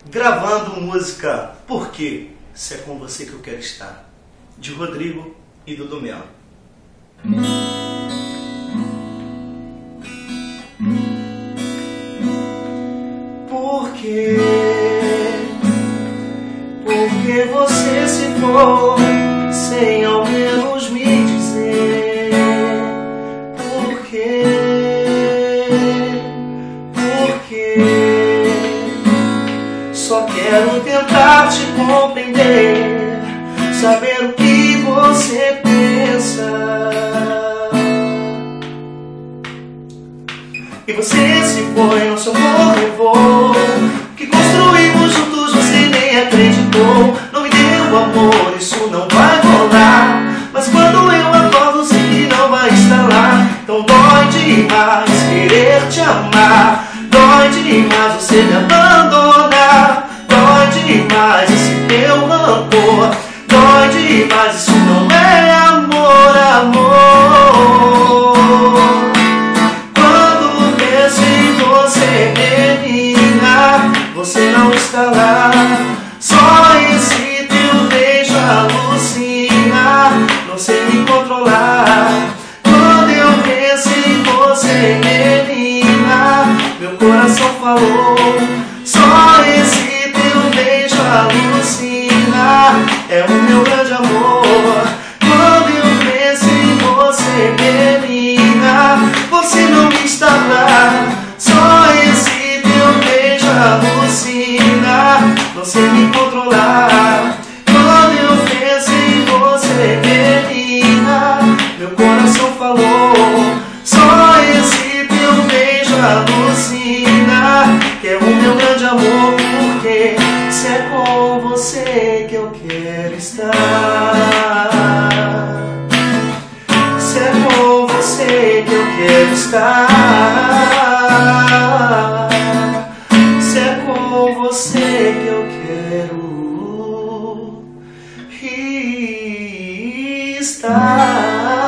gravando música Por quê? Se é com você que eu quero estar, de Rodrigo e Dudu Melo. Por quê? Por que você se foi sem ao menos me dizer? Por quê? Por quê? Só quero tentar te compreender, saber o que você pensa. E você se foi, nosso amor levou, que construímos juntos você nem acreditou. Não me deu amor, isso não vai rolar, mas quando eu acordo sei que não vai estar lá. Então dói demais querer te amar, dói demais você me abandonar, dói demais esse teu rancor, dói demais, isso não é amor, amor. Quando penso em você, menina, você não está lá. Só esse teu beijo alucina, não sei me controlar. Quando eu penso em você, menina, meu coração falou. Só esse teu beijo alucina, é o meu grande amor. Quando eu penso em você, menina, você não está lá. Só esse teu beijo alucina, não sei me controlar. Quando eu penso em você, menina, meu coração falou. Só esse teu beijo alucina, que é o meu grande amor. Porque se é com você que eu quero estar, se é com você que eu quero estar, se é com você que eu quero estar.